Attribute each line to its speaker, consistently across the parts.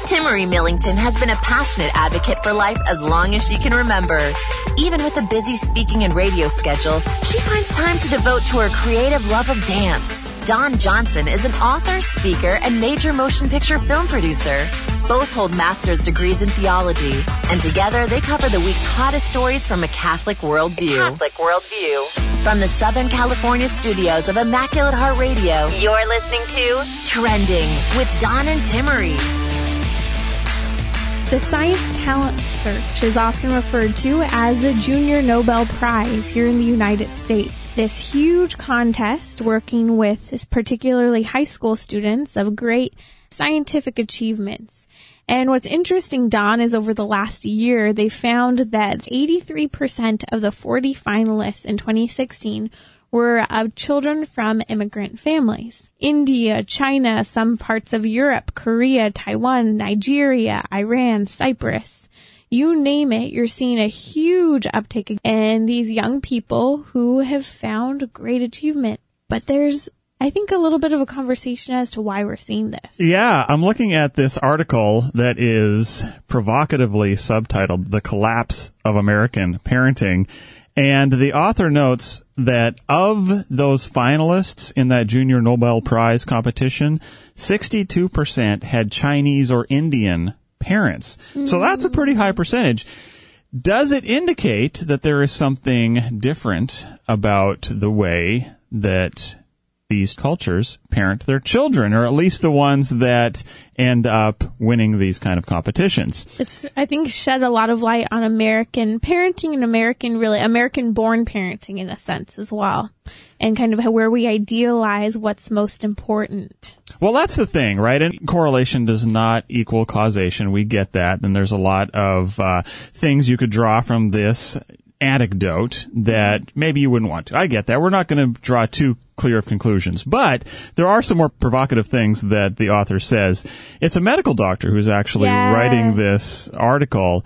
Speaker 1: Timmery Millington has been a passionate advocate for life as long as she can remember. Even with a busy speaking and radio schedule, she finds time to devote to her creative love of dance. Dawn Johnson is an author, speaker, and major motion picture film producer. Both hold master's degrees in theology, and together they cover the week's hottest stories from a Catholic worldview. From the Southern California studios of Immaculate Heart Radio, you're listening to Trending with Dawn and Timmery.
Speaker 2: The Science Talent Search is often referred to as the Junior Nobel Prize here in the United States. This huge contest working with particularly high school students of great scientific achievements. And what's interesting, Don, is over the last year, they found that 83% of the 40 finalists in 2016 were of children from immigrant families. India, China, some parts of Europe, Korea, Taiwan, Nigeria, Iran, Cyprus. You name it, you're seeing a huge uptick in these young people who have found great achievement. But there's, I think, a little bit of a conversation as to why we're seeing this.
Speaker 3: Yeah, I'm looking at this article that is provocatively subtitled The Collapse of American Parenting. And the author notes that of those finalists in that Junior Nobel Prize competition, 62% had Chinese or Indian parents. So that's a pretty high percentage. Does it indicate that there is something different about the way that these cultures parent their children, or at least the ones that end up winning these kind of competitions?
Speaker 2: It's, I think, shed a lot of light on American parenting and American-born parenting in a sense as well, and kind of where we idealize what's most important.
Speaker 3: Well, that's the thing, right? And correlation does not equal causation. We get that. And there's a lot of things you could draw from this anecdote that maybe you wouldn't want to. I get that. We're not going to draw too clear of conclusions, but there are some more provocative things that the author says. It's a medical doctor who's actually writing this article,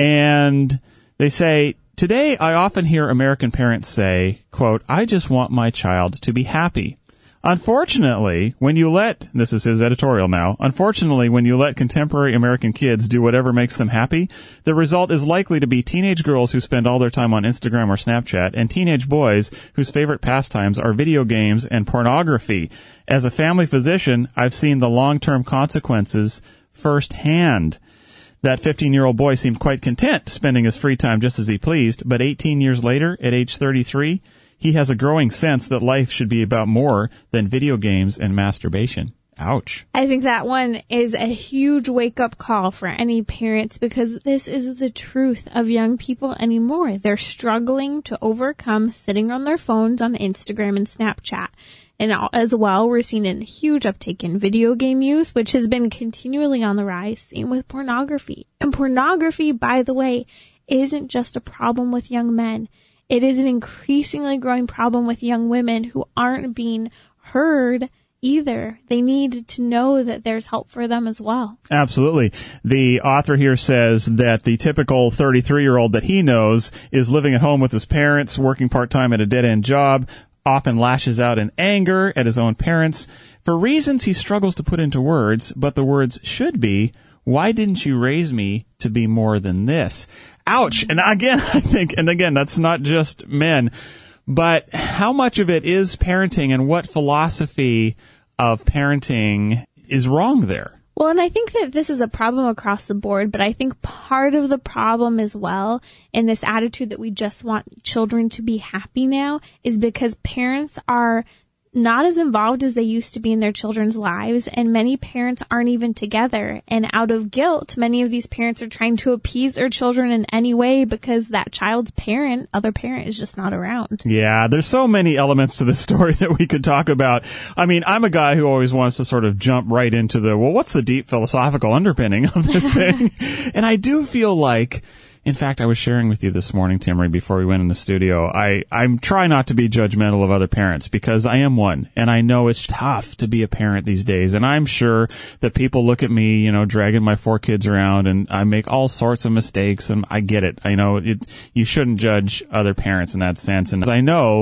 Speaker 3: and they say, today I often hear American parents say, quote, "I just want my child to be happy." Unfortunately, this is his editorial now, unfortunately, when you let contemporary American kids do whatever makes them happy, the result is likely to be teenage girls who spend all their time on Instagram or Snapchat, and teenage boys whose favorite pastimes are video games and pornography. As a family physician, I've seen the long-term consequences firsthand. That 15-year-old boy seemed quite content spending his free time just as he pleased, but 18 years later, at age 33, he has a growing sense that life should be about more than video games and masturbation. Ouch.
Speaker 2: I think that one is a huge wake-up call for any parents, because this is the truth of young people anymore. They're struggling to overcome sitting on their phones on Instagram and Snapchat. And as well, we're seeing a huge uptake in video game use, which has been continually on the rise. Same with pornography. And pornography, by the way, isn't just a problem with young men. It is an increasingly growing problem with young women who aren't being heard either. They need to know that there's help for them as well.
Speaker 3: Absolutely. The author here says that the typical 33-year-old that he knows is living at home with his parents, working part-time at a dead-end job, often lashes out in anger at his own parents for reasons he struggles to put into words, but the words should be, "Why didn't you raise me to be more than this?" Ouch. And again, I think, that's not just men, but how much of it is parenting, and what philosophy of parenting is wrong there?
Speaker 2: Well, and I think that this is a problem across the board, but I think part of the problem as well in this attitude that we just want children to be happy now is because parents are not as involved as they used to be in their children's lives, and many parents aren't even together. And out of guilt, many of these parents are trying to appease their children in any way because that child's other parent is just not around.
Speaker 3: Yeah, there's so many elements to this story that we could talk about. I mean, I'm a guy who always wants to sort of jump right into what's the deep philosophical underpinning of this thing? And I do feel like, in fact, I was sharing with you this morning, Timmery, before we went in the studio, I'm trying not to be judgmental of other parents, because I am one, and I know it's tough to be a parent these days, and I'm sure that people look at me, dragging my 4 kids around, and I make all sorts of mistakes, and I get it. I know you shouldn't judge other parents in that sense, and I know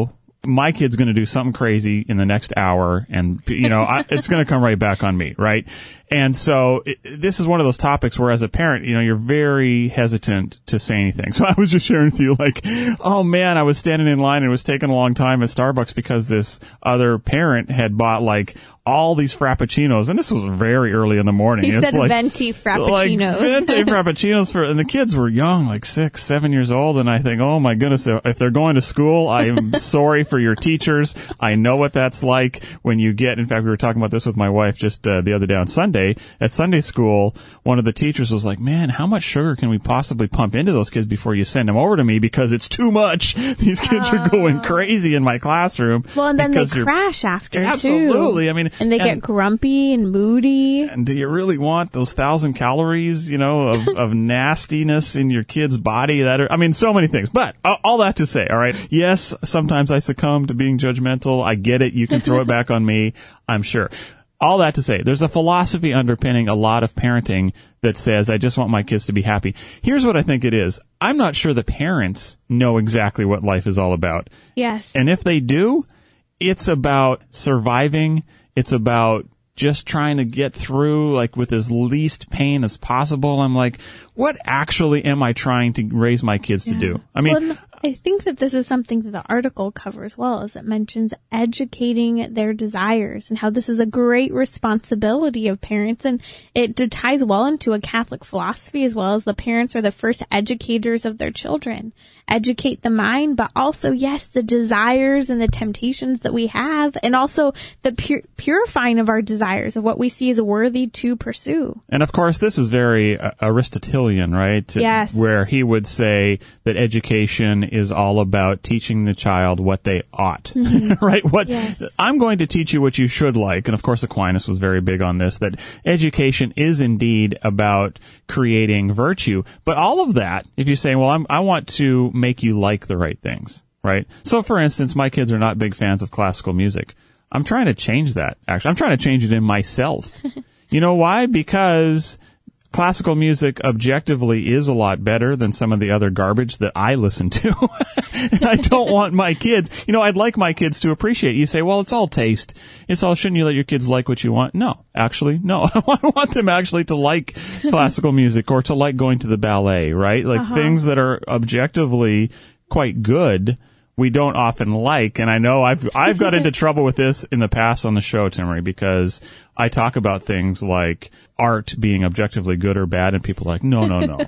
Speaker 3: my kid's going to do something crazy in the next hour, and it's going to come right back on me, right? And so this is one of those topics where, as a parent, you're very hesitant to say anything. So I was just sharing with you, like, oh man, I was standing in line and it was taking a long time at Starbucks because this other parent had bought like all these frappuccinos, and this was very early in the morning.
Speaker 2: He said
Speaker 3: like,
Speaker 2: venti frappuccinos.
Speaker 3: Like venti frappuccinos and the kids were young, like 6, 7 years old, and I think, oh my goodness, if they're going to school, I am sorry for your teachers. I know what that's like when you get, in fact, we were talking about this with my wife just the other day on Sunday. At Sunday school, one of the teachers was like, man, how much sugar can we possibly pump into those kids before you send them over to me, because it's too much. These kids are going crazy in my classroom.
Speaker 2: Well, and then they crash after,
Speaker 3: absolutely.
Speaker 2: too.
Speaker 3: I mean,
Speaker 2: and they get grumpy and moody.
Speaker 3: And do you really want those 1,000 calories, of nastiness in your kid's body? So many things. But all that to say, all right, yes, sometimes I succumb to being judgmental. I get it. You can throw it back on me, I'm sure. All that to say, there's a philosophy underpinning a lot of parenting that says, I just want my kids to be happy. Here's what I think it is. I'm not sure the parents know exactly what life is all about.
Speaker 2: Yes.
Speaker 3: And if they do, it's about surviving. It's about just trying to get through, like, with as least pain as possible. I'm like, what actually am I trying to raise my kids to do? I mean,
Speaker 2: I think that this is something that the article covers well, as it mentions educating their desires and how this is a great responsibility of parents. And it ties well into a Catholic philosophy as well, as the parents are the first educators of their children. Educate the mind, but also, yes, the desires and the temptations that we have, and also the purifying of our desires, of what we see as worthy to pursue.
Speaker 3: And of course, this is very Aristotelian, right?
Speaker 2: Yes.
Speaker 3: Where he would say that education is all about teaching the child what they ought, right?
Speaker 2: Yes.
Speaker 3: I'm going to teach you what you should like. And of course, Aquinas was very big on this, that education is indeed about creating virtue. But all of that, if you say, well, I want to make you like the right things, right? So for instance, my kids are not big fans of classical music. I'm trying to change that, actually. I'm trying to change it in myself. You know why? Because classical music objectively is a lot better than some of the other garbage that I listen to. And I don't want my kids, I'd like my kids to appreciate. You say, well, it's all taste. Shouldn't you let your kids like what you want? No, actually, no. I want them actually to like classical music, or to like going to the ballet, right? Like things that are objectively quite good, we don't often like. And I know I've got into trouble with this in the past on the show, Timmerie, because I talk about things like art being objectively good or bad, and people are like, no.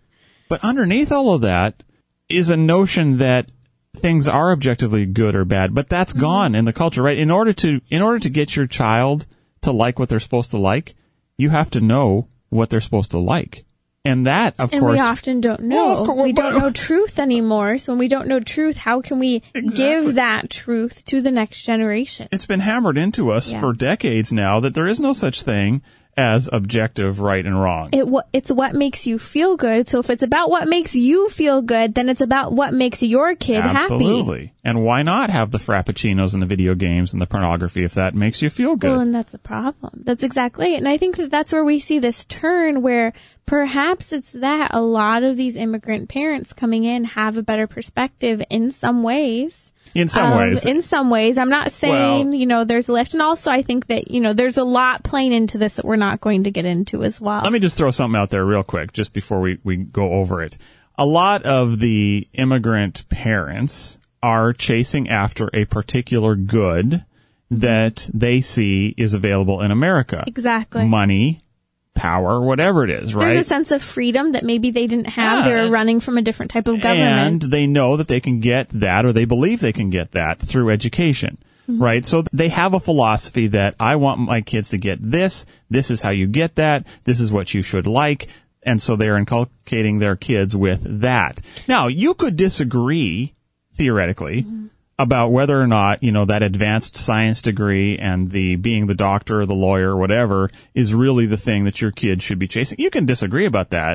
Speaker 3: But underneath all of that is a notion that things are objectively good or bad, but that's gone in the culture, right? In order to get your child to like what they're supposed to like, you have to know what they're supposed to like. And that, of course...
Speaker 2: And we often don't know.
Speaker 3: Well,
Speaker 2: we don't know truth anymore. So when we don't know truth, how can we give that truth to the next generation?
Speaker 3: It's been hammered into us for decades now that there is no such thing as objective right and wrong.
Speaker 2: It's what makes you feel good. So if it's about what makes you feel good, then it's about what makes your kid happy.
Speaker 3: Absolutely. And why not have the frappuccinos and the video games and the pornography if that makes you feel good?
Speaker 2: Well, and that's the problem. That's exactly it. And I think that that's where we see this turn where perhaps it's that a lot of these immigrant parents coming in have a better perspective in some ways.
Speaker 3: In some ways.
Speaker 2: I'm not saying, there's a lift. And also I think that, there's a lot playing into this that we're not going to get into as well.
Speaker 3: Let me just throw something out there real quick, just before we go over it. A lot of the immigrant parents are chasing after a particular good that they see is available in America.
Speaker 2: Exactly.
Speaker 3: Money, power, whatever it is, right?
Speaker 2: There's a sense of freedom that maybe they didn't have. They were running from a different type of government.
Speaker 3: And they know that they can get that, or they believe they can get that through education, right? So they have a philosophy that I want my kids to get this. This is how you get that. This is what you should like. And so they're inculcating their kids with that. Now, you could disagree, theoretically, about whether or not, that advanced science degree and the being the doctor or the lawyer or whatever is really the thing that your kid should be chasing. You can disagree about that.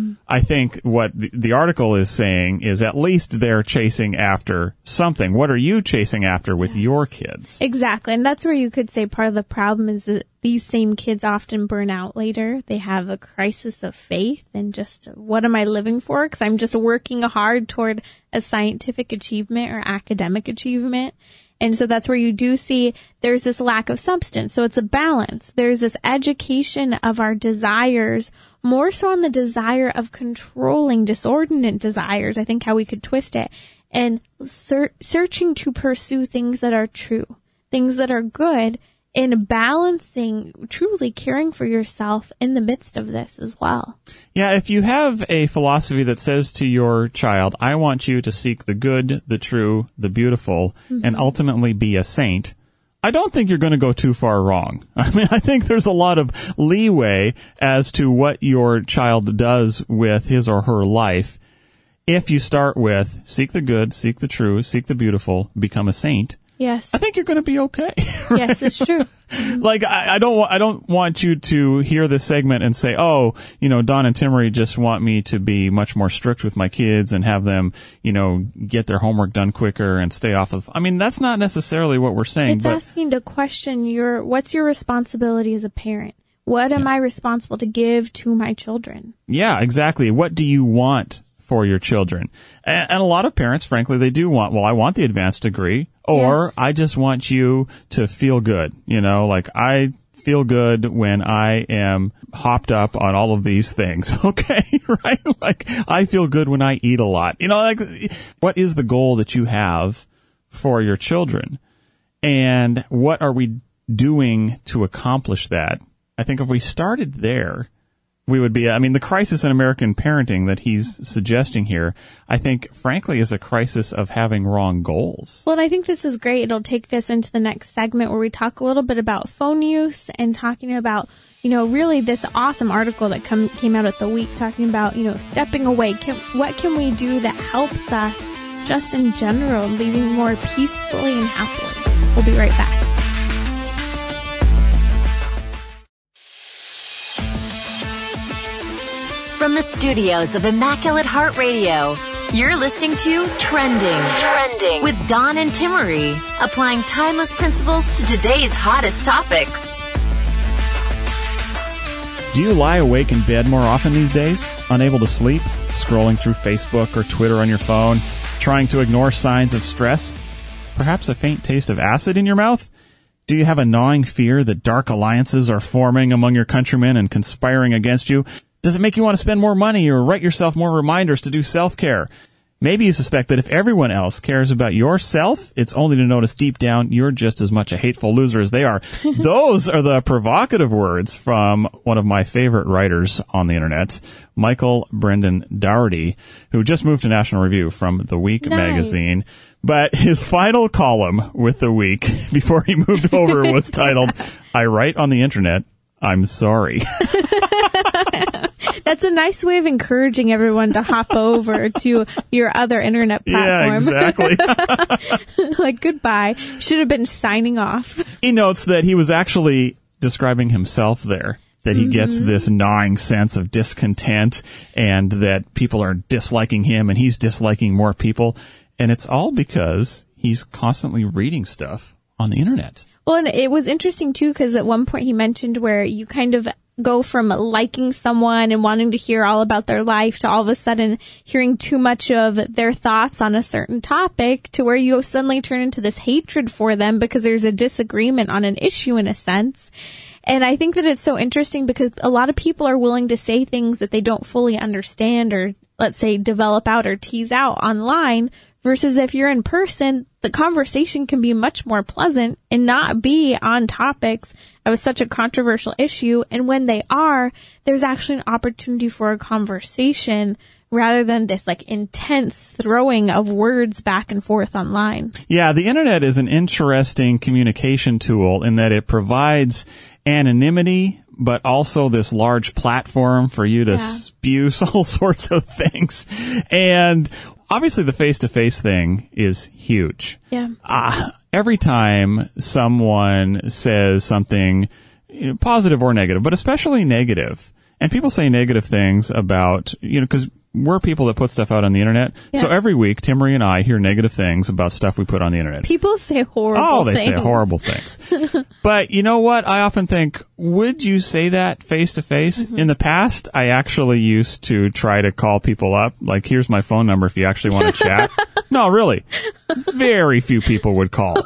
Speaker 3: I think what the article is saying is at least they're chasing after something. What are you chasing after with your kids?
Speaker 2: Exactly. And that's where you could say part of the problem is that these same kids often burn out later. They have a crisis of faith and just, what am I living for? Because I'm just working hard toward as scientific achievement or academic achievement. And so that's where you do see there's this lack of substance. So it's a balance. There's this education of our desires, more so on the desire of controlling disordinate desires, I think how we could twist it, and searching to pursue things that are true, things that are good, and balancing, truly caring for yourself in the midst of this as well.
Speaker 3: Yeah, if you have a philosophy that says to your child, I want you to seek the good, the true, the beautiful, and ultimately be a saint, I don't think you're going to go too far wrong. I mean, I think there's a lot of leeway as to what your child does with his or her life. If you start with seek the good, seek the true, seek the beautiful, become a saint,
Speaker 2: yes,
Speaker 3: I think you're going to be okay. Right?
Speaker 2: Yes, it's true.
Speaker 3: Like, I don't want you to hear this segment and say, oh, Don and Timmerie just want me to be much more strict with my kids and have them, get their homework done quicker and stay off of. I mean, that's not necessarily what we're saying.
Speaker 2: It's asking to question what's your responsibility as a parent? What am I responsible to give to my children?
Speaker 3: Yeah, exactly. What do you want for your children? And a lot of parents, frankly, they do want, I want the advanced degree, or yes, I just want you to feel good. Like I feel good when I am hopped up on all of these things. Okay, right? Like I feel good when I eat a lot. Like what is the goal that you have for your children? And what are we doing to accomplish that? I think if we started there, we would be, the crisis in American parenting that he's suggesting here, I think, frankly, is a crisis of having wrong goals.
Speaker 2: Well, and I think this is great. It'll take us into the next segment where we talk a little bit about phone use and talking about, really this awesome article that came out at the week talking about, stepping away. What can we do that helps us just in general, living more peacefully and happily? We'll be right back.
Speaker 1: From the studios of Immaculate Heart Radio, you're listening to Trending with Don and Timmerie, applying timeless principles to today's hottest topics.
Speaker 3: Do you lie awake in bed more often these days? Unable to sleep? Scrolling through Facebook or Twitter on your phone? Trying to ignore signs of stress? Perhaps a faint taste of acid in your mouth? Do you have a gnawing fear that dark alliances are forming among your countrymen and conspiring against you? Does it make you want to spend more money or write yourself more reminders to do self-care? Maybe you suspect that if everyone else cares about yourself, it's only to notice deep down you're just as much a hateful loser as they are. Those are the provocative words from one of my favorite writers on the internet, Michael Brendan Dougherty, who just moved to National Review from The Week magazine. But his final column with The Week before he moved over was titled, I write on the internet, I'm sorry.
Speaker 2: That's a nice way of encouraging everyone to hop over to your other internet platform.
Speaker 3: Yeah, exactly.
Speaker 2: Like, goodbye. Should have been signing off.
Speaker 3: He notes that he was actually describing himself there, that he gets this gnawing sense of discontent and that people are disliking him and he's disliking more people. And it's all because he's constantly reading stuff on the internet.
Speaker 2: Well, and it was interesting, too, because at one point he mentioned where you kind of go from liking someone and wanting to hear all about their life to all of a sudden hearing too much of their thoughts on a certain topic to where you suddenly turn into this hatred for them because there's a disagreement on an issue in a sense. And I think that it's so interesting because a lot of people are willing to say things that they don't fully understand or, let's say, develop out or tease out online. Versus if you're in person, the conversation can be much more pleasant and not be on topics of such a controversial issue. And when they are, there's actually an opportunity for a conversation rather than this like intense throwing of words back and forth online. Yeah,
Speaker 3: the internet is an interesting communication tool in that it provides anonymity, but also this large platform for you to spew all sorts of things. And obviously, the face-to-face thing is huge.
Speaker 2: Yeah.
Speaker 3: Every time someone says something positive or negative, but especially negative, and people say negative things about, because we're people that put stuff out on the internet.
Speaker 2: Yeah.
Speaker 3: So every week, Timmerie and I hear negative things about stuff we put on the internet.
Speaker 2: People say horrible things.
Speaker 3: They say horrible things. But you know what? I often think, would you say that face to face? In the past, I actually used to try to call people up. Like, here's my phone number if you actually want to chat. No, really. Very few people would call.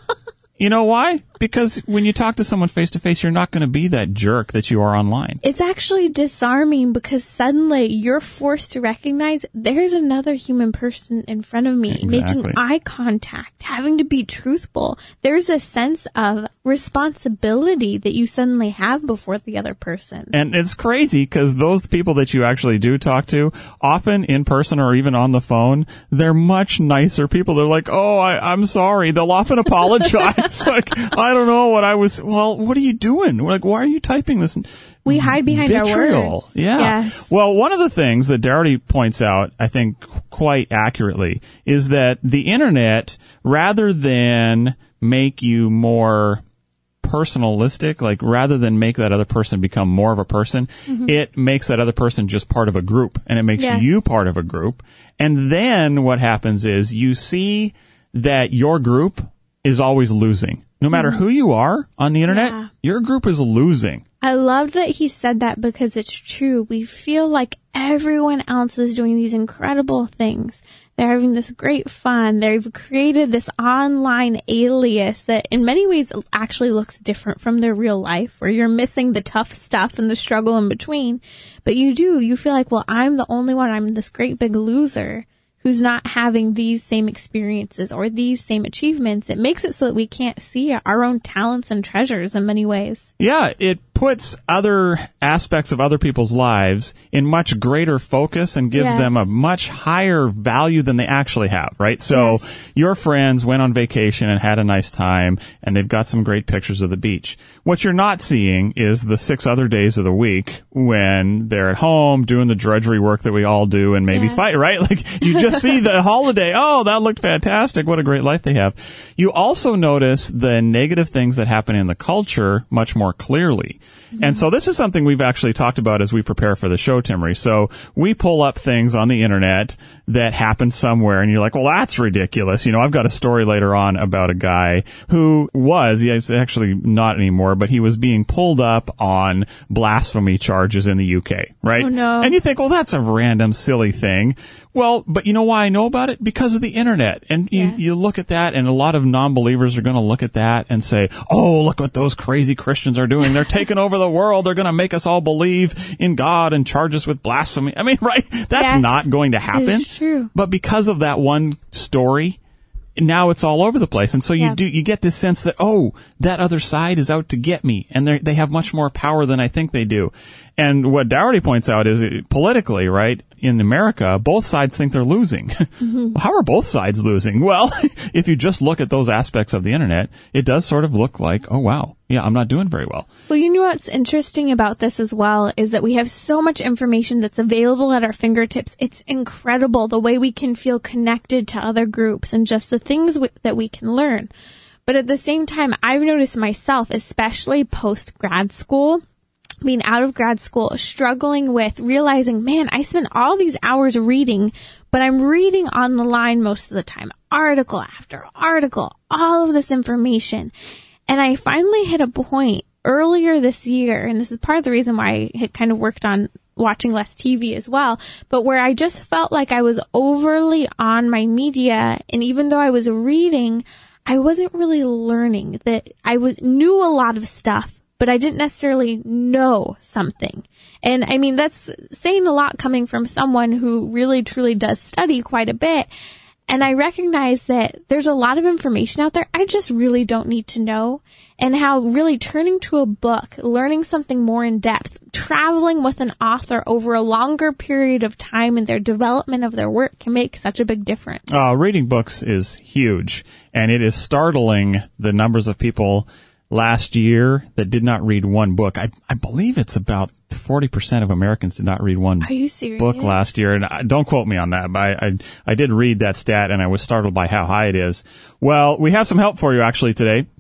Speaker 3: You know why? Because when you talk to someone face to face, you're not going to be that jerk that you are online.
Speaker 2: It's actually disarming because suddenly you're forced to recognize there's another human person in front of me, making eye contact, having to be truthful. There's a sense of responsibility that you suddenly have before the other person.
Speaker 3: And it's crazy because those people that you actually do talk to, often in person or even on the phone, they're much nicer people. They're like, oh, I'm sorry. They'll often apologize. Like, I don't know what I was. Well, what are you doing? Like, why are you typing this?
Speaker 2: We hide behind
Speaker 3: vitriol.
Speaker 2: Our words.
Speaker 3: Yeah.
Speaker 2: Yes.
Speaker 3: Well, one of the things that Darity points out, I think quite accurately, is that the internet, rather than make you more personalistic, like rather than make that other person become more of a person, it makes that other person just part of a group, and it makes you part of a group. And then what happens is you see that your group is always losing. No matter who you are on the internet, your group is losing.
Speaker 2: I love that he said that because it's true. We feel like everyone else is doing these incredible things. They're having this great fun. They've created this online alias that in many ways actually looks different from their real life, where you're missing the tough stuff and the struggle in between. But you feel like, well, I'm the only one. I'm this great big loser who's not having these same experiences or these same achievements. It makes it so that we can't see our own talents and treasures in many ways.
Speaker 3: Yeah, it puts other aspects of other people's lives in much greater focus and gives them a much higher value than they actually have, right? So your friends went on vacation and had a nice time, and they've got some great pictures of the beach. What you're not seeing is the 6 other days of the week when they're at home doing the drudgery work that we all do and maybe fight, right? Like, you just see the holiday. Oh, that looked fantastic. What a great life they have. You also notice the negative things that happen in the culture much more clearly. And so this is something we've actually talked about as we prepare for the show, Timmerie. So we pull up things on the internet that happen somewhere, and you're like, well, that's ridiculous. You know, I've got a story later on about a guy who he's actually not anymore, but he was being pulled up on blasphemy charges in the UK, right?
Speaker 2: Oh, no.
Speaker 3: And you think, well, that's a random, silly thing. Well, but you know why I know about it? Because of the internet. And you look at that, and a lot of non-believers are going to look at that and say, oh, look what those crazy Christians are doing. They're taking over the world. They're going to make us all believe in God and charge us with blasphemy. I mean, right? That's not going to happen.
Speaker 2: It's true.
Speaker 3: But because of that one story, now it's all over the place. And so you get this sense that, oh, that other side is out to get me. And they have much more power than I think they do. And what Darity points out is politically, right, in America, both sides think they're losing. How are both sides losing? Well, if you just look at those aspects of the internet, it does sort of look like, oh, wow, yeah, I'm not doing very well.
Speaker 2: Well, you know what's interesting about this as well is that we have so much information that's available at our fingertips. It's incredible the way we can feel connected to other groups and just the things that we can learn. But at the same time, I've noticed myself, especially post-grad school, being out of grad school, struggling with realizing, man, I spend all these hours reading, but I'm reading on the line most of the time, article after article, all of this information. And I finally hit a point earlier this year, and this is part of the reason why I had kind of worked on watching less TV as well, but where I just felt like I was overly on my media, and even though I was reading, I wasn't really learning. That I knew a lot of stuff, but I didn't necessarily know something. And I mean, that's saying a lot coming from someone who really truly does study quite a bit. And I recognize that there's a lot of information out there I just really don't need to know, and how really turning to a book, learning something more in depth, traveling with an author over a longer period of time in their development of their work can make such a big difference.
Speaker 3: Reading books is huge, and it is startling the numbers of people last year that did not read one book. I believe it's about 40% of Americans did not read one book last year. And don't quote me on that, but I did read that stat, and I was startled by how high it is. Well, we have some help for you actually today.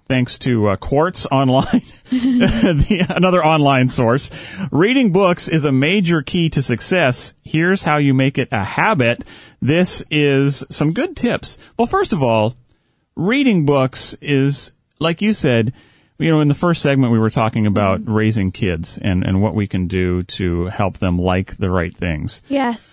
Speaker 3: thanks to Quartz Online, another online source. Reading books is a major key to success. Here's how you make it a habit. This is some good tips. Well, first of all, reading books is, like you said, in the first segment we were talking about raising kids and what we can do to help them like the right things.
Speaker 2: Yes.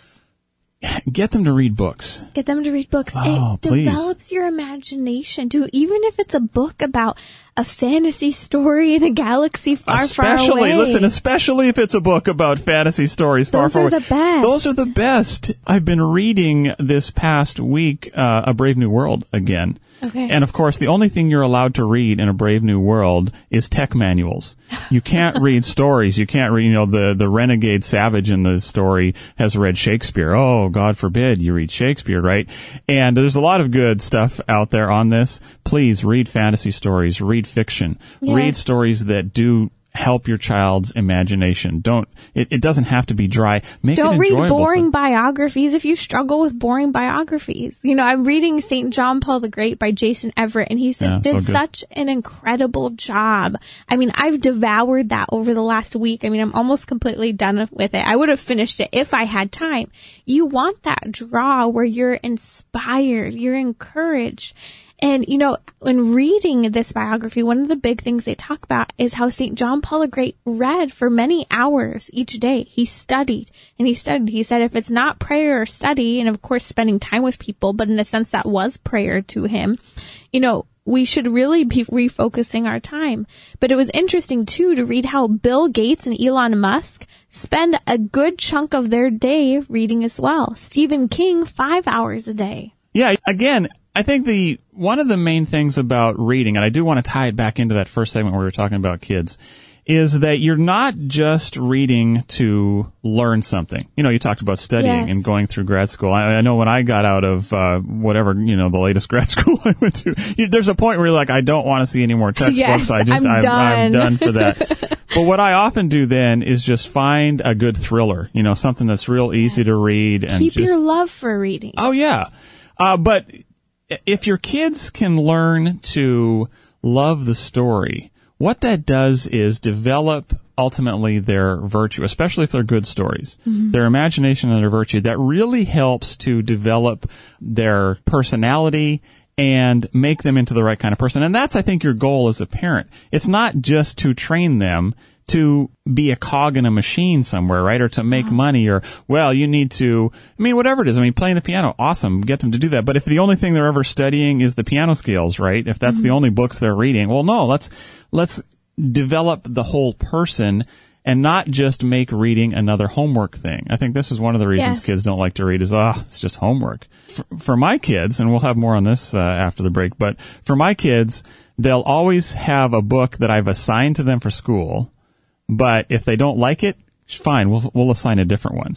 Speaker 3: Get them to read books.
Speaker 2: Get them to read books.
Speaker 3: Oh,
Speaker 2: it develops your imagination, too. Even if it's a book about a fantasy story in a galaxy far, far away.
Speaker 3: Especially if it's a book about fantasy stories far, far away.
Speaker 2: Those are the best.
Speaker 3: Those are the best. I've been reading this past week A Brave New World again.
Speaker 2: Okay.
Speaker 3: And, of course, the only thing you're allowed to read in A Brave New World is tech manuals. You can't read stories. You can't read, the renegade savage in the story has read Shakespeare. Oh, God forbid you read Shakespeare, right? And there's a lot of good stuff out there on this. Please read fantasy stories, read fiction, read stories that do help your child's imagination. It doesn't have to be dry. Make it enjoyable.
Speaker 2: Don't read boring biographies if you struggle with boring biographies. I'm reading St. John Paul the Great by Jason Everett, and he did such an incredible job. I've devoured that over the last week. I'm almost completely done with it. I would have finished it if I had time. You want that draw where you're inspired, you're encouraged. And, when reading this biography, one of the big things they talk about is how St. John Paul the Great read for many hours each day. He studied and he studied. He said if it's not prayer or study, and of course spending time with people, but in a sense that was prayer to him, we should really be refocusing our time. But it was interesting, too, to read how Bill Gates and Elon Musk spend a good chunk of their day reading as well. Stephen King, 5 hours a day.
Speaker 3: Yeah, again, I think one of the main things about reading, and I do want to tie it back into that first segment where we were talking about kids, is that you're not just reading to learn something. You talked about studying and going through grad school. I know when I got out of whatever, the latest grad school I went to, there's a point where you're like, I don't want to see any more textbooks.
Speaker 2: Yes,
Speaker 3: I'm done for that. But what I often do then is just find a good thriller, something that's real easy to read. And
Speaker 2: keep your love for reading.
Speaker 3: Oh, yeah. But if your kids can learn to love the story, what that does is develop ultimately their virtue, especially if they're good stories, their imagination and their virtue. That really helps to develop their personality and make them into the right kind of person. And that's, I think, your goal as a parent. It's not just to train them to be a cog in a machine somewhere, right? Or to make money, or, you need to, whatever it is. Playing the piano, awesome. Get them to do that. But if the only thing they're ever studying is the piano scales, right? If that's the only books they're reading, well, no, let's develop the whole person and not just make reading another homework thing. I think this is one of the reasons kids don't like to read is, it's just homework. For my kids, and we'll have more on this after the break, but for my kids, they'll always have a book that I've assigned to them for school. But if they don't like it, fine, we'll assign a different one.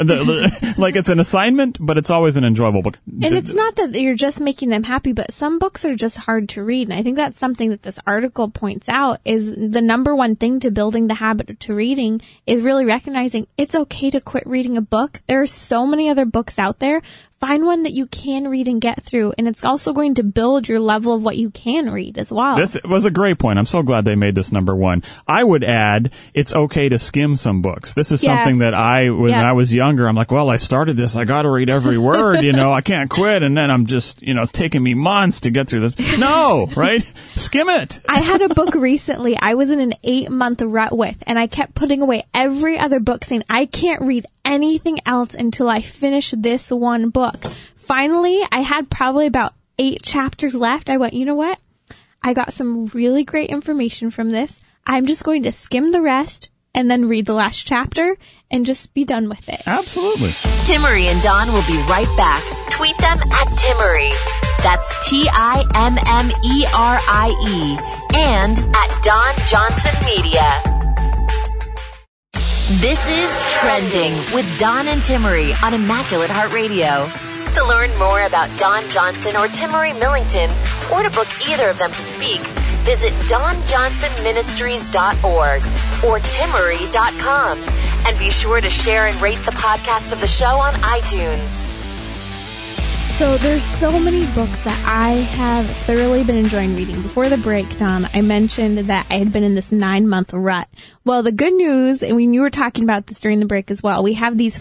Speaker 3: Like it's an assignment, but it's always an enjoyable book.
Speaker 2: And it's not that you're just making them happy, but some books are just hard to read. And I think that's something that this article points out is the number one thing to building the habit to reading is really recognizing it's okay to quit reading a book. There are so many other books out there. Find one that you can read and get through, and it's also going to build your level of what you can read as well.
Speaker 3: This was a great point. I'm so glad they made this number one. I would add, it's okay to skim some books. This is something that when I was younger, I'm like, I started this. I got to read every word, I can't quit. And then I'm just, it's taking me months to get through this. No, right? Skim it.
Speaker 2: I had a book recently I was in an 8-month rut with, and I kept putting away every other book saying, I can't read anything else until I finish this one book. Finally, I had probably about 8 chapters left. I went, you know what? I got some really great information from this. I'm just going to skim the rest and then read the last chapter and just be done with it.
Speaker 3: Absolutely.
Speaker 1: Timmerie and Dawn will be right back. Tweet them at Timmerie. That's Timmerie. And at Dawn Johnson Media. This is Trending with Dawn and Timmerie on Immaculate Heart Radio. To learn more about Dawn Johnson or Timmerie Millington, or to book either of them to speak, visit DawnJohnsonMinistries.org or Timmerie.com. And be sure to share and rate the podcast of the show on iTunes.
Speaker 2: So there's so many books that I have thoroughly been enjoying reading. Before the break, Don, I mentioned that I had been in this 9-month rut. Well, the good news, and you were talking about this during the break as well, we have these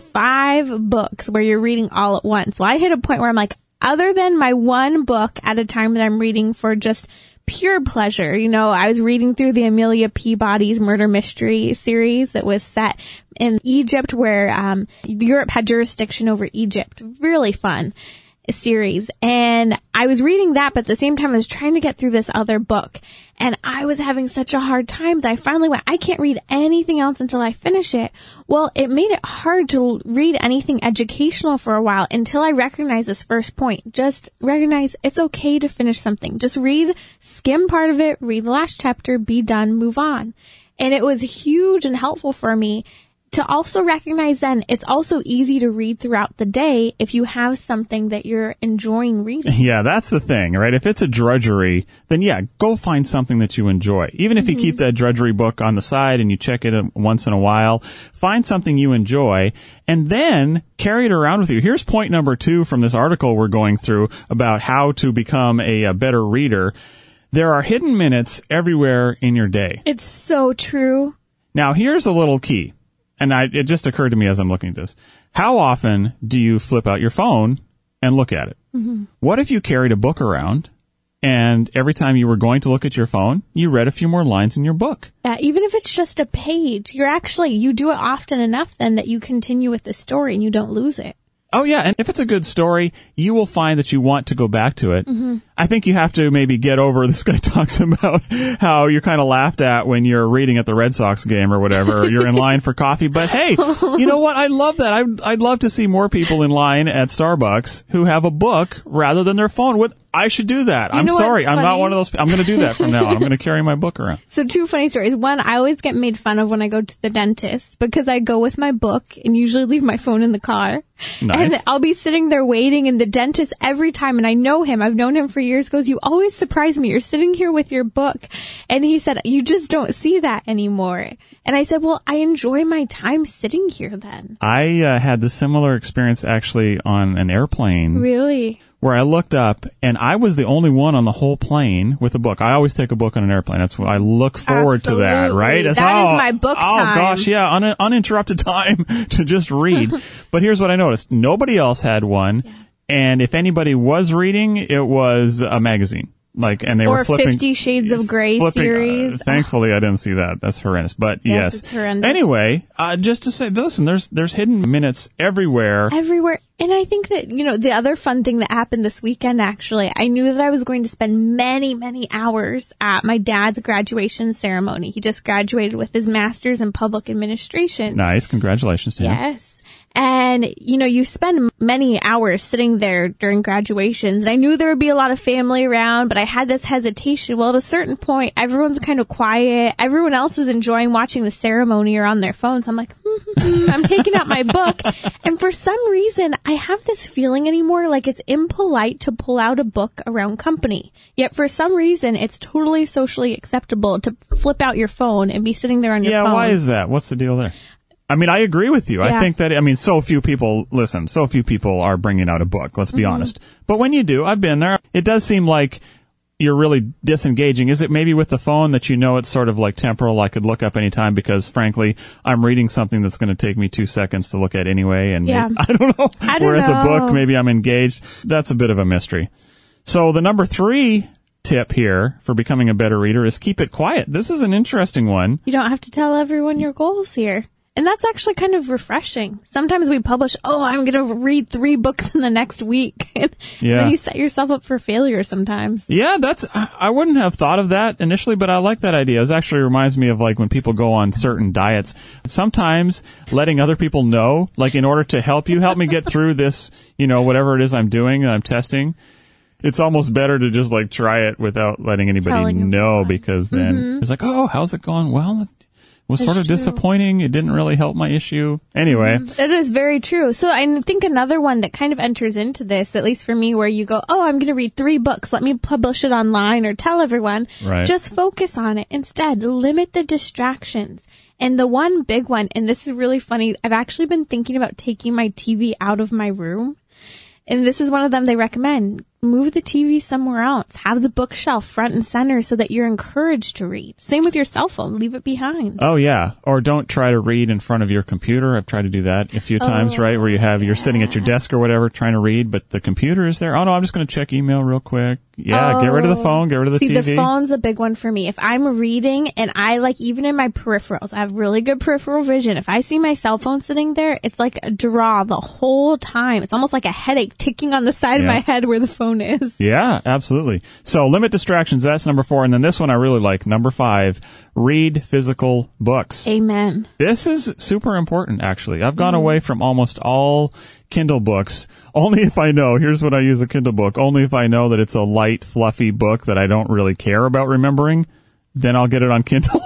Speaker 2: 5 books where you're reading all at once. Well, I hit a point where I'm like, other than my one book at a time that I'm reading for just pure pleasure, I was reading through the Amelia Peabody's murder mystery series that was set in Egypt, where Europe had jurisdiction over Egypt. Really fun series. And I was reading that, but at the same time I was trying to get through this other book, and I was having such a hard time that I finally went, I can't read anything else until I finish it. Well, it made it hard to read anything educational for a while until I recognized this first point. Just recognize it's okay to finish something. Just read, skim part of it, read the last chapter, be done, move on. And it was huge and helpful for me to also recognize then it's also easy to read throughout the day if you have something that you're enjoying reading.
Speaker 3: Yeah, that's the thing, right? If it's a drudgery, then yeah, go find something that you enjoy. Even if you keep that drudgery book on the side and you check it once in a while, find something you enjoy and then carry it around with you. Here's point number 2 from this article we're going through about how to become a better reader. There are hidden minutes everywhere in your day.
Speaker 2: It's so true.
Speaker 3: Now, here's a little key. And it just occurred to me as I'm looking at this. How often do you flip out your phone and look at it? Mm-hmm. What if you carried a book around and every time you were going to look at your phone, you read a few more lines in your book?
Speaker 2: Even if it's just a page, you do it often enough then that you continue with the story and you don't lose it.
Speaker 3: Oh, yeah. And if it's a good story, you will find that you want to go back to it. Mm-hmm. I think you have to maybe get over, this guy talks about how you're kind of laughed at when you're reading at the Red Sox game or whatever, or you're in line for coffee. But hey, you know what? I love that. I'd love to see more people in line at Starbucks who have a book rather than their phone. I should do that. I'm sorry. I'm not one of those. I'm going to do that from now on. I'm going to carry my book around.
Speaker 2: So 2 funny stories. One, I always get made fun of when I go to the dentist because I go with my book and usually leave my phone in the car.
Speaker 3: Nice.
Speaker 2: And I'll be sitting there waiting, and the dentist every time, and I know him, I've known him for years, goes, you always surprise me. You're sitting here with your book. And he said, you just don't see that anymore. And I said, well, I enjoy my time sitting here then.
Speaker 3: I had the similar experience actually on an airplane.
Speaker 2: Really?
Speaker 3: Where I looked up, and I was the only one on the whole plane with a book. I always take a book on an airplane. That's what I look forward to that, right?
Speaker 2: That is my book time.
Speaker 3: Oh, gosh, yeah, uninterrupted time to just read. But here's what I noticed. Nobody else had one, and if anybody was reading, it was a magazine. And they were flipping.
Speaker 2: Or 50 Shades of Grey series.
Speaker 3: Thankfully, I didn't see that. That's horrendous. But yes.
Speaker 2: It's horrendous.
Speaker 3: Anyway, just to say, listen, there's hidden minutes everywhere.
Speaker 2: Everywhere. And I think that, the other fun thing that happened this weekend, actually, I knew that I was going to spend many, many hours at my dad's graduation ceremony. He just graduated with his master's in public administration.
Speaker 3: Nice. Congratulations to him.
Speaker 2: Yes. And, you spend many hours sitting there during graduations. I knew there would be a lot of family around, but I had this hesitation. Well, at a certain point, everyone's kind of quiet. Everyone else is enjoying watching the ceremony or on their phones. I'm like, I'm taking out my book. And for some reason, I have this feeling anymore like it's impolite to pull out a book around company. Yet for some reason, it's totally socially acceptable to flip out your phone and be sitting there on your phone.
Speaker 3: Yeah, why is that? What's the deal there? I mean, I agree with you. Yeah. I think that, so few people are bringing out a book, let's be honest. But when you do, I've been there, it does seem like you're really disengaging. Is it maybe with the phone that it's sort of like temporal? I could look up anytime because, frankly, I'm reading something that's going to take me 2 seconds to look at anyway. And
Speaker 2: yeah.
Speaker 3: I don't know. Whereas a book, maybe I'm engaged. That's a bit of a mystery. So the number 3 tip here for becoming a better reader is keep it quiet. This is an interesting one.
Speaker 2: You don't have to tell everyone your goals here. And that's actually kind of refreshing. Sometimes we publish, I'm going to read 3 books in the next week. And then you set yourself up for failure sometimes. Yeah,
Speaker 3: I wouldn't have thought of that initially, but I like that idea. It actually reminds me of when people go on certain diets. Sometimes letting other people know, in order to help me get through this, whatever it is I'm doing and I'm testing. It's almost better to just try it without letting anybody know, because then it's how's it going? Well, was sort of disappointing. It didn't really help my issue. Anyway.
Speaker 2: It is very true. So I think another one that kind of enters into this, at least for me, where you go, I'm going to read 3 books. Let me publish it online or tell everyone.
Speaker 3: Right.
Speaker 2: Just focus on it. Instead, limit the distractions. And the one big one, and this is really funny, I've actually been thinking about taking my TV out of my room. And this is one of them they recommend. Move the TV somewhere else. Have the bookshelf front and center so that you're encouraged to read. Same with your cell phone. Leave it behind.
Speaker 3: Oh, yeah. Or don't try to read in front of your computer. I've tried to do that a few times, right? Where you're sitting at your desk or whatever trying to read, but the computer is there. Oh, no, I'm just going to check email real quick. Yeah, get rid of the phone, get rid of the TV.
Speaker 2: See, the phone's a big one for me. If I'm reading and even in my peripherals, I have really good peripheral vision. If I see my cell phone sitting there, it's like a draw the whole time. It's almost like a headache ticking on the side of my head where the phone is.
Speaker 3: Yeah, absolutely. So limit distractions. That's number 4. And then this one I really like. Number 5, read physical books.
Speaker 2: Amen.
Speaker 3: This is super important, actually. I've gone away from almost all Kindle books, only if I know, here's what I use a Kindle book, only if I know that it's a light, fluffy book that I don't really care about remembering, then I'll get it on Kindle.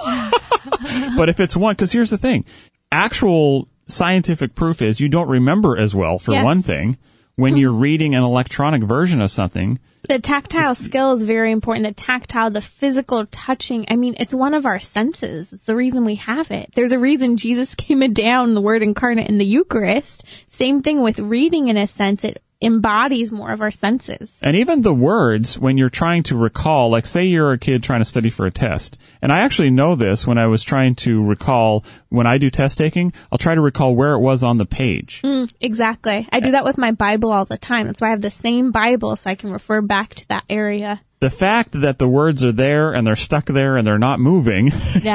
Speaker 3: But if it's one, because here's the thing, actual scientific proof is you don't remember as well, for one thing, when you're reading an electronic version of something.
Speaker 2: The tactile skill is very important. The tactile, the physical touching. I mean, it's one of our senses. It's the reason we have it. There's a reason Jesus came down, the Word incarnate in the Eucharist. Same thing with reading in a sense. It embodies more of our senses.
Speaker 3: And even the words, when you're trying to recall, like say you're a kid trying to study for a test. And I actually know this when I was trying to recall, when I do test taking, I'll try to recall where it was on the page.
Speaker 2: Exactly. I do that with my Bible all the time. That's why I have the same Bible so I can refer back to that area.
Speaker 3: The fact that the words are there and they're stuck there and they're not moving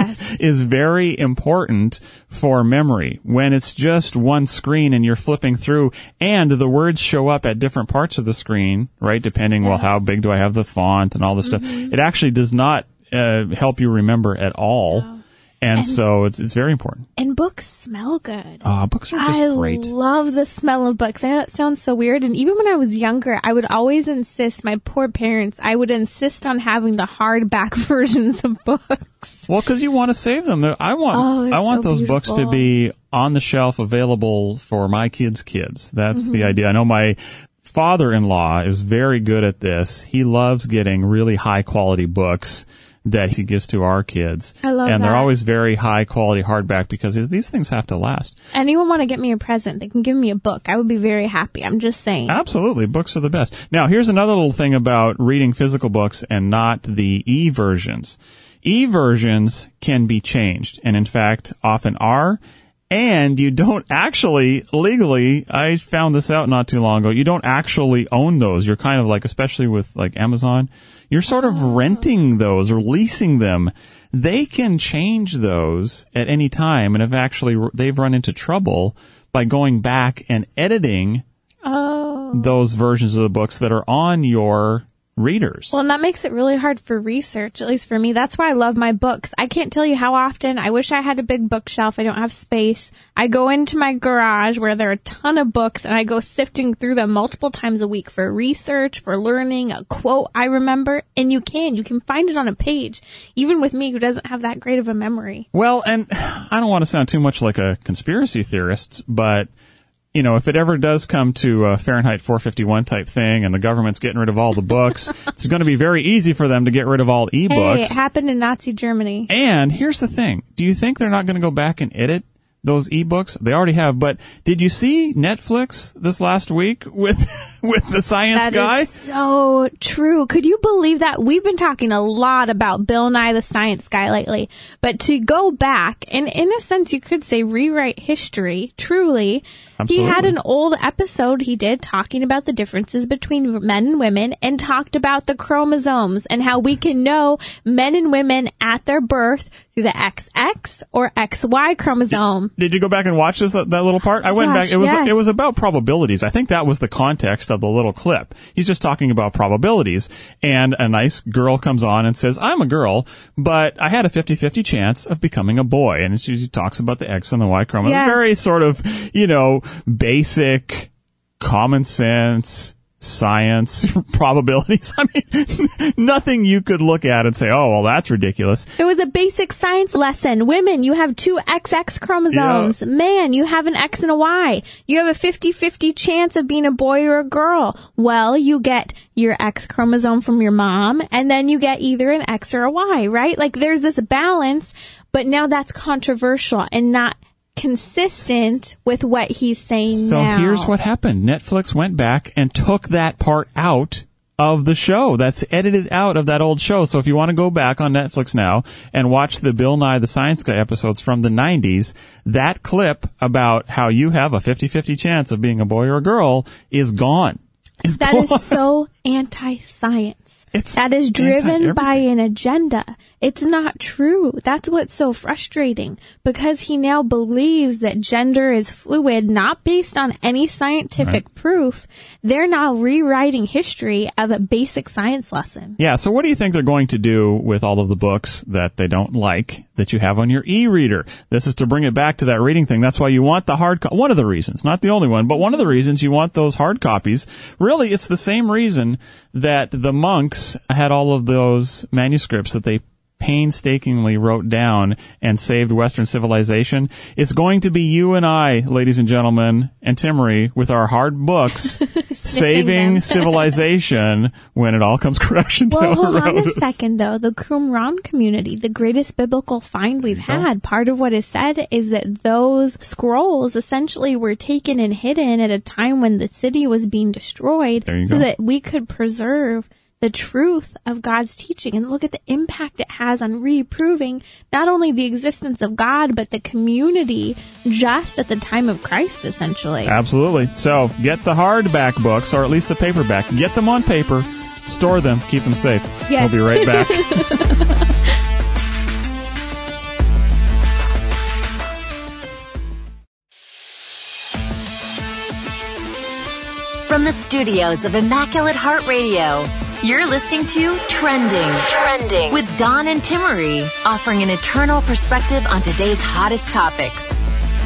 Speaker 3: is very important for memory. When it's just one screen and you're flipping through and the words show up at different parts of the screen, right, depending, well, how big do I have the font and all this stuff, it actually does not help you remember at all. No. And so it's very important.
Speaker 2: And books smell good.
Speaker 3: Books are just great.
Speaker 2: I love the smell of books. I know it sounds so weird. And even when I was younger, I would always insist, my poor parents, I would insist on having the hardback versions of books.
Speaker 3: Well, because you want to save them. I want those books to be on the shelf available for my kids' kids. That's the idea. I know my father-in-law is very good at this. He loves getting really high-quality books that he gives to our kids.
Speaker 2: I love
Speaker 3: and
Speaker 2: that.
Speaker 3: They're always very high quality hardback because these things have to last.
Speaker 2: Anyone want to get me a present, they can give me a book. I would be very happy. I'm just saying.
Speaker 3: Absolutely. Books are the best. Now, here's another little thing about reading physical books and not the e-versions. E-versions can be changed, and in fact, often are. And you don't actually, legally, I found this out not too long ago, you don't actually own those. You're kind of like, especially with like Amazon, you're sort of renting those or leasing them. They can change those at any time, and they've run into trouble by going back and editing those versions of the books that are on your readers.
Speaker 2: Well, and that makes it really hard for research, at least for me. That's why I love my books. I can't tell you how often I wish I had a big bookshelf. I don't have space. I go into my garage where there are a ton of books and I go sifting through them multiple times a week for research, for learning, a quote I remember, and you can find it on a page, even with me who doesn't have that great of a memory.
Speaker 3: Well, and I don't want to sound too much like a conspiracy theorist, but you know, if it ever does come to Fahrenheit 451 type thing and the government's getting rid of all the books, it's going to be very easy for them to get rid of all ebooks.
Speaker 2: Hey, it happened in Nazi Germany.
Speaker 3: And here's the thing. Do you think they're not going to go back and edit those ebooks? They already have. But did you see Netflix this last week with the science guy?
Speaker 2: That is so true. Could you believe that? We've been talking a lot about Bill Nye the Science Guy lately. But to go back, and in a sense you could say rewrite history, truly.
Speaker 3: Absolutely.
Speaker 2: He had an old episode he did talking about the differences between men and women and talked about the chromosomes and how we can know men and women at their birth through the XX or XY chromosome.
Speaker 3: Did you go back and watch that little part? I went back. It was about probabilities. I think that was the context of the little clip. He's just talking about probabilities, and a nice girl comes on and says, I'm a girl, but I had a 50-50 chance of becoming a boy. And she talks about the X and the Y chromosome.
Speaker 2: Yes.
Speaker 3: Very sort of, basic, common sense, science, probabilities. I mean, nothing you could look at and say, oh, well, that's ridiculous.
Speaker 2: It was a basic science lesson. Women, you have 2 XX chromosomes. Yeah. Man, you have an X and a Y. You have a 50-50 chance of being a boy or a girl. Well, you get your X chromosome from your mom, and then you get either an X or a Y, right? Like, there's this balance, but now that's controversial and not consistent with what he's saying
Speaker 3: So
Speaker 2: now.
Speaker 3: here's what happened. Netflix went back and took that part out of the show. That's edited out of that old show. So if you want to go back on Netflix now and watch the Bill Nye the Science Guy episodes from the 90s, that clip about how you have a 50-50 chance of being a boy or a girl is gone.
Speaker 2: That is so anti-science. That is driven by an agenda. It's not true. That's what's so frustrating, because he now believes that gender is fluid, not based on any scientific proof. They're now rewriting history of a basic science lesson.
Speaker 3: Yeah, so what do you think they're going to do with all of the books that they don't like that you have on your e-reader? This is to bring it back to that reading thing. That's why you want the hard copy. One of the reasons, not the only one, but one of the reasons you want those hard copies. Really, it's the same reason that the monks had all of those manuscripts that they painstakingly wrote down and saved Western civilization. It's going to be you and I, ladies and gentlemen, and Timmery, with our hard books, saving civilization when it all comes crashing down.
Speaker 2: Well, hold on a second, though. The Qumran community, the greatest biblical find we've had, part of what is said is that those scrolls essentially were taken and hidden at a time when the city was being destroyed so that we could preserve the truth of God's teaching. And look at the impact it has on reproving not only the existence of God, but the community just at the time of Christ, essentially.
Speaker 3: Absolutely. So get the hardback books, or at least the paperback. Get them on paper, store them, keep them safe.
Speaker 2: Yes.
Speaker 3: We'll be right back.
Speaker 1: From the studios of Immaculate Heart Radio, you're listening to Trending with Don and Timmery, offering an eternal perspective on today's hottest topics.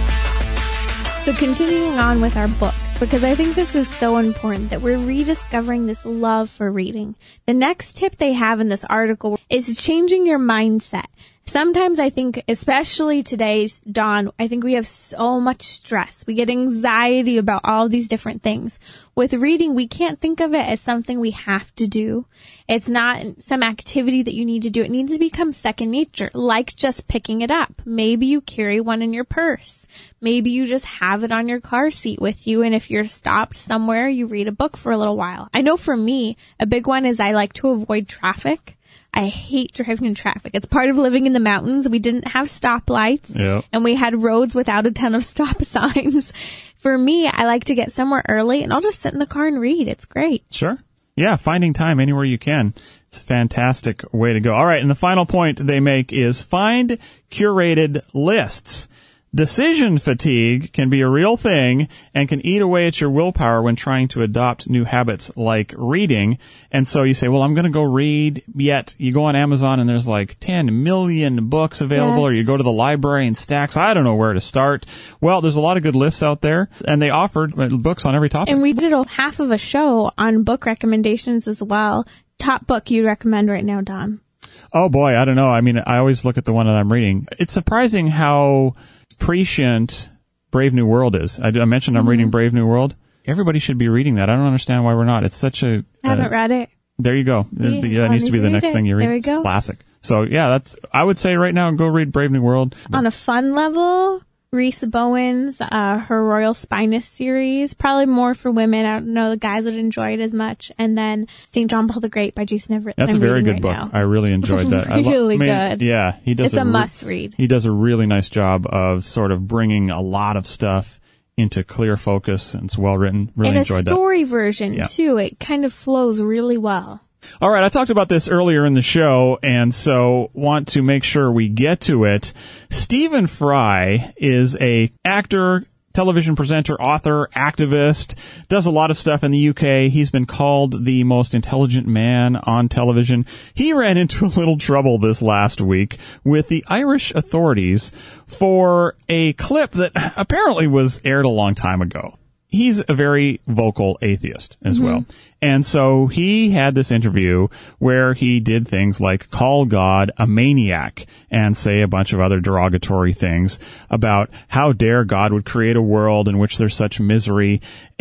Speaker 2: So continuing on with our books, because I think this is so important that we're rediscovering this love for reading. The next tip they have in this article is changing your mindset. Sometimes I think, especially today, Dawn, I think we have so much stress. We get anxiety about all these different things. With reading, we can't think of it as something we have to do. It's not some activity that you need to do. It needs to become second nature, like just picking it up. Maybe you carry one in your purse. Maybe you just have it on your car seat with you, and if you're stopped somewhere, you read a book for a little while. I know for me, a big one is I like to avoid traffic. I hate driving in traffic. It's part of living in the mountains. We didn't have stoplights, and we had roads without a ton of stop signs. For me, I like to get somewhere early, and I'll just sit in the car and read. It's great.
Speaker 3: Sure. Yeah, finding time anywhere you can. It's a fantastic way to go. All right, and the final point they make is find curated lists. Decision fatigue can be a real thing and can eat away at your willpower when trying to adopt new habits like reading. And so you say, well, I'm going to go read, yet you go on Amazon and there's like 10 million books available, or you go to the library and stacks. I don't know where to start. Well, there's a lot of good lists out there, and they offered books on every topic.
Speaker 2: And we did half of a show on book recommendations as well. Top book you recommend right now, Don?
Speaker 3: Oh, boy, I don't know. I mean, I always look at the one that I'm reading. It's surprising how prescient Brave New World is. I mentioned I'm reading Brave New World. Everybody should be reading that. I don't understand why we're not. It's such a...
Speaker 2: I haven't read it.
Speaker 3: There you go. That needs to be the next thing you read.
Speaker 2: There we go.
Speaker 3: It's classic. So, yeah, I would say right now, go read Brave New World.
Speaker 2: On a fun level, Reese Bowen's her Royal Spinous series, probably more for women. I don't know, the guys would enjoy it as much. And then St. John Paul the Great by Jason Everett.
Speaker 3: That's a very good book. Now. I really enjoyed that.
Speaker 2: Really good.
Speaker 3: Yeah, he does.
Speaker 2: It's a must read.
Speaker 3: He does a really nice job of sort of bringing a lot of stuff into clear focus, and it's well written. Really enjoyed that.
Speaker 2: And a story version too. It kind of flows really well.
Speaker 3: All right, I talked about this earlier in the show, and so want to make sure we get to it. Stephen Fry is a actor, television presenter, author, activist, does a lot of stuff in the UK. He's been called the most intelligent man on television. He ran into a little trouble this last week with the Irish authorities for a clip that apparently was aired a long time ago. He's a very vocal atheist as well. And so he had this interview where he did things like call God a maniac and say a bunch of other derogatory things about how dare God would create a world in which there's such misery.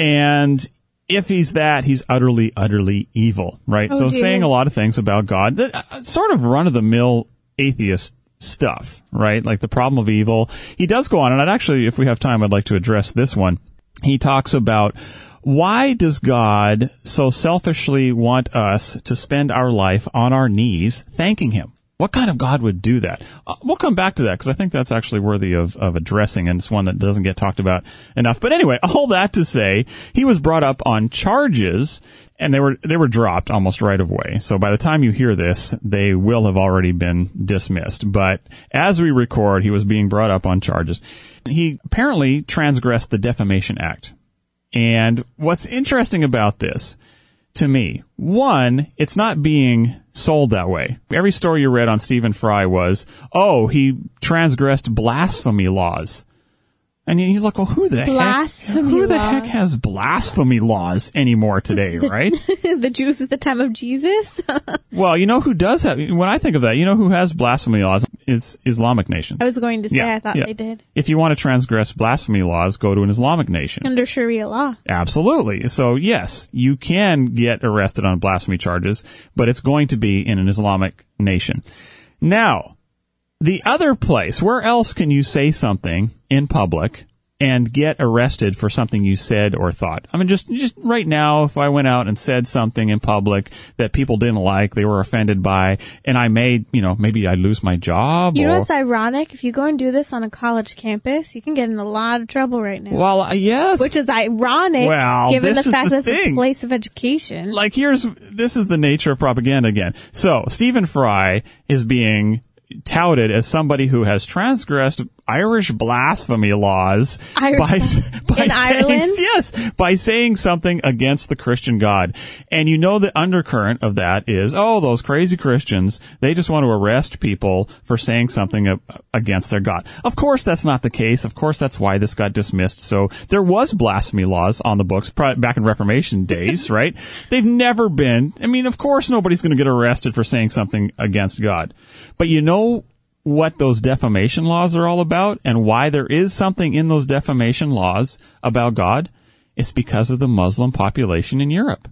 Speaker 3: And if he's that, he's utterly, utterly evil, right? Saying a lot of things about God that sort of run-of-the-mill atheist stuff, right? Like the problem of evil. He does go on, and I'd actually, if we have time, I'd like to address this one. He talks about, why does God so selfishly want us to spend our life on our knees thanking him? What kind of God would do that? We'll come back to that because I think that's actually worthy of addressing, and it's one that doesn't get talked about enough. But anyway, all that to say, he was brought up on charges, and they were dropped almost right away. So by the time you hear this, they will have already been dismissed. But as we record, he was being brought up on charges. He apparently transgressed the Defamation Act. And what's interesting about this, to me, one, it's not being sold that way. Every story you read on Stephen Fry was, he transgressed blasphemy laws. And you look, well, who the heck has blasphemy laws anymore today, right?
Speaker 2: The Jews at the time of Jesus?
Speaker 3: Well, you know who does have, when I think of that, you know who has blasphemy laws? It's Islamic nations.
Speaker 2: I was going to say, I thought they did.
Speaker 3: If you want to transgress blasphemy laws, go to an Islamic nation.
Speaker 2: Under Sharia law. Absolutely.
Speaker 3: So yes, you can get arrested on blasphemy charges, but it's going to be in an Islamic nation. Now, the other place, where else can you say something in public and get arrested for something you said or thought? I mean, just right now, if I went out and said something in public that people didn't like, they were offended by, and I made, maybe I'd lose my job.
Speaker 2: You know what's ironic? If you go and do this on a college campus, you can get in a lot of trouble right now.
Speaker 3: Well, yes.
Speaker 2: Which is ironic, given the fact that it's a place of education.
Speaker 3: Like, this is the nature of propaganda again. So, Stephen Fry is being touted as somebody who has transgressed Irish blasphemy laws
Speaker 2: by Ireland?
Speaker 3: Yes, by saying something against the Christian God. And you know the undercurrent of that is, those crazy Christians, they just want to arrest people for saying something against their God. Of course that's not the case. Of course that's why this got dismissed. So there was blasphemy laws on the books back in Reformation days, right? They've never been, of course nobody's going to get arrested for saying something against God. But you know what those defamation laws are all about and why there is something in those defamation laws about God? It's because of the Muslim population in Europe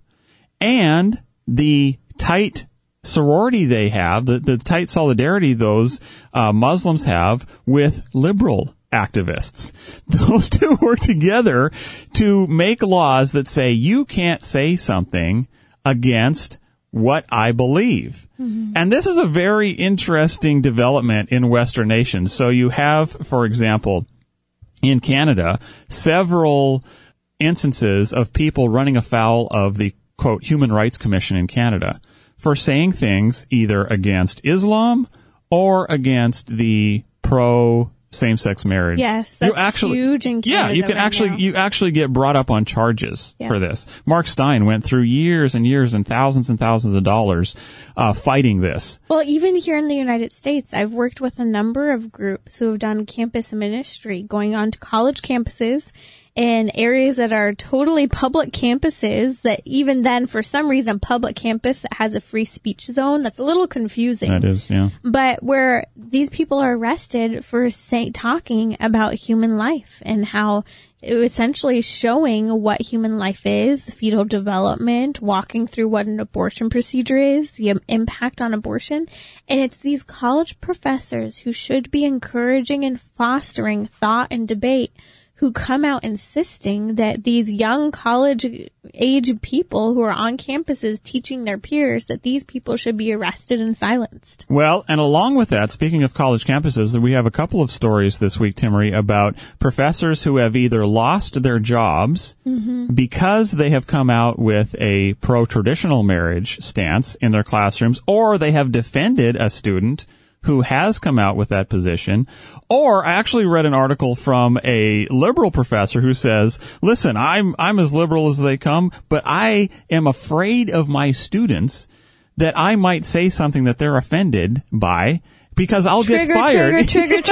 Speaker 3: and the tight sorority they have, the tight solidarity those Muslims have with liberal activists. Those two work together to make laws that say you can't say something against what I believe. Mm-hmm. And this is a very interesting development in Western nations. So you have, for example, in Canada, several instances of people running afoul of the, quote, Human Rights Commission in Canada for saying things either against Islam or against the same-sex marriage.
Speaker 2: Yes, that's huge in Canada.
Speaker 3: Yeah, you actually get brought up on charges for this. Mark Steyn went through years and years and thousands of dollars fighting this.
Speaker 2: Well, even here in the United States, I've worked with a number of groups who have done campus ministry, going on to college campuses in areas that are totally public campuses that even then, for some reason, public campus that has a free speech zone. That's a little confusing.
Speaker 3: That is, yeah.
Speaker 2: But where these people are arrested for talking about human life and how essentially showing what human life is, fetal development, walking through what an abortion procedure is, the impact on abortion. And it's these college professors who should be encouraging and fostering thought and debate who come out insisting that these young college-age people who are on campuses teaching their peers that these people should be arrested and silenced.
Speaker 3: Well, and along with that, speaking of college campuses, we have a couple of stories this week, Timmerie, about professors who have either lost their jobs because they have come out with a pro-traditional marriage stance in their classrooms, or they have defended a student who has come out with that position. Or I actually read an article from a liberal professor who says, listen, I'm as liberal as they come, but I am afraid of my students that I might say something that they're offended by because I'll get fired.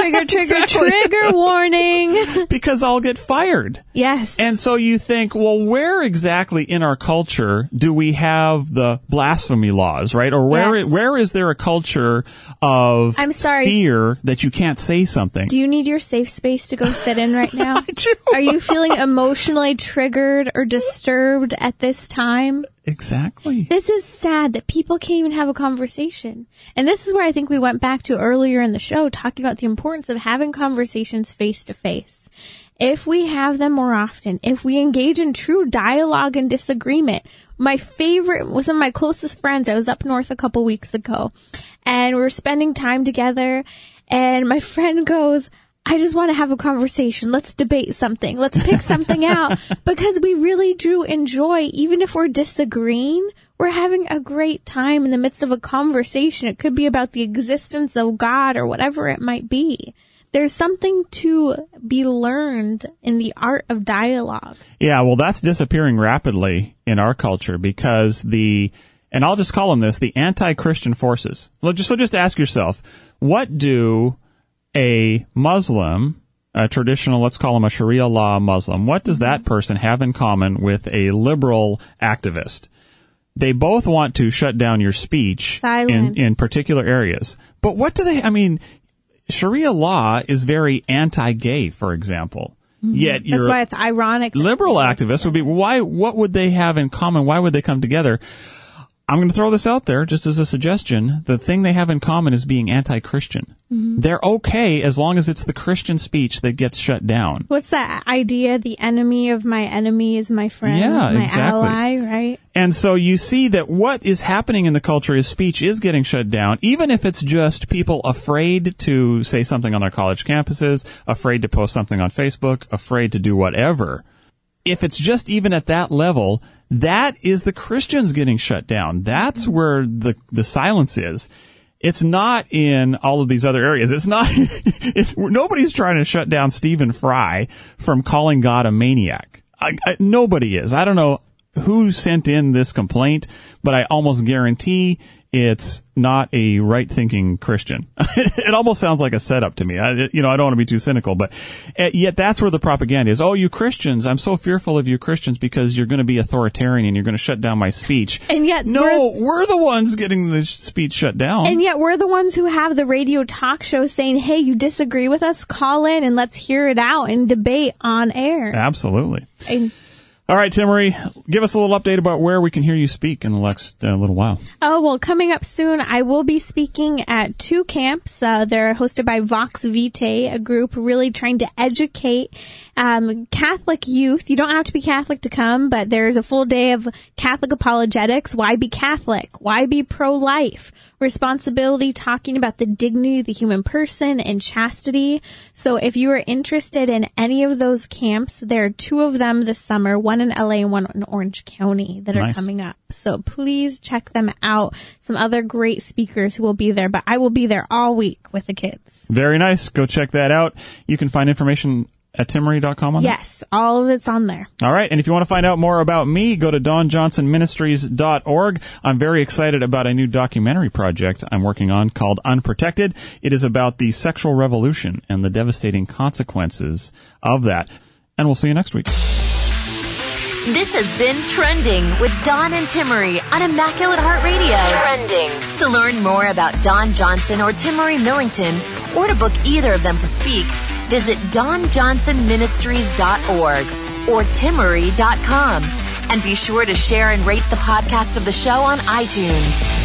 Speaker 2: Trigger warning.
Speaker 3: Because I'll get fired.
Speaker 2: Yes.
Speaker 3: And so you think, well, where exactly in our culture do we have the blasphemy laws, right? Or where is there a culture of fear that you can't say something?
Speaker 2: Do you need your safe space to go sit in right now?
Speaker 3: I do.
Speaker 2: Are you feeling emotionally triggered or disturbed at this time?
Speaker 3: Exactly.
Speaker 2: This is sad that people can't even have a conversation. And this is where I think we went back to earlier in the show, talking about the importance of having conversations face to face. If we have them more often, if we engage in true dialogue and disagreement, my favorite, some of my closest friends, I was up north a couple weeks ago, and we were spending time together, and my friend goes, I just want to have a conversation. Let's debate something. Let's pick something out. Because we really do enjoy, even if we're disagreeing, we're having a great time in the midst of a conversation. It could be about the existence of God or whatever it might be. There's something to be learned in the art of dialogue.
Speaker 3: Yeah, well, that's disappearing rapidly in our culture because and I'll just call them this, the anti-Christian forces. So just ask yourself, what do a Muslim, a traditional, let's call him a Sharia law Muslim, what does that person have in common with a liberal activist? They both want to shut down your speech in particular areas. But what do Sharia law is very anti-gay, for example.
Speaker 2: Mm-hmm.
Speaker 3: Yet
Speaker 2: that's why it's ironic.
Speaker 3: Liberal activists would be, what would they have in common? Why would they come together? I'm going to throw this out there just as a suggestion. The thing they have in common is being anti-Christian. Mm-hmm. They're okay as long as it's the Christian speech that gets shut down.
Speaker 2: What's that idea? The enemy of my enemy is my friend,
Speaker 3: my
Speaker 2: ally, right?
Speaker 3: And so you see that what is happening in the culture is speech is getting shut down, even if it's just people afraid to say something on their college campuses, afraid to post something on Facebook, afraid to do whatever. If it's just even at that level, that is the Christians getting shut down. That's where the silence is. It's not in all of these other areas. It's not, nobody's trying to shut down Stephen Fry from calling God a maniac. Nobody is. I don't know who sent in this complaint, but I almost guarantee it's not a right-thinking Christian. It almost sounds like a setup to me. I don't want to be too cynical, but yet that's where the propaganda is. Oh, you Christians, I'm so fearful of you Christians because you're going to be authoritarian and you're going to shut down my speech.
Speaker 2: And yet
Speaker 3: we're the ones getting the speech shut down.
Speaker 2: And yet we're the ones who have the radio talk show saying, hey, you disagree with us? Call in and let's hear it out and debate on air.
Speaker 3: Absolutely. All right, Timmerie, give us a little update about where we can hear you speak in the next little while.
Speaker 2: Oh, well, coming up soon, I will be speaking at 2 camps. They're hosted by Vox Vitae, a group really trying to educate Catholic youth. You don't have to be Catholic to come, but there's a full day of Catholic apologetics. Why be Catholic? Why be pro-life? Responsibility, talking about the dignity of the human person and chastity. So if you are interested in any of those camps, there are 2 of them this summer, one in LA and one in Orange County that are coming up. So please check them out. Some other great speakers who will be there, but I will be there all week with the kids.
Speaker 3: Very nice. Go check that out. You can find information at timmerie.com on
Speaker 2: Yes, all of it's on there.
Speaker 3: All right, and if you want to find out more about me, go to DonJohnsonMinistries.org. I'm very excited about a new documentary project I'm working on called Unprotected. It is about the sexual revolution and the devastating consequences of that. And we'll see you next week.
Speaker 1: This has been Trending with Don and Timmerie on Immaculate Heart Radio. Trending. To learn more about Don Johnson or Timmerie Millington, or to book either of them to speak, visit DonJohnsonMinistries.org or Timmerie.com. And be sure to share and rate the podcast of the show on iTunes.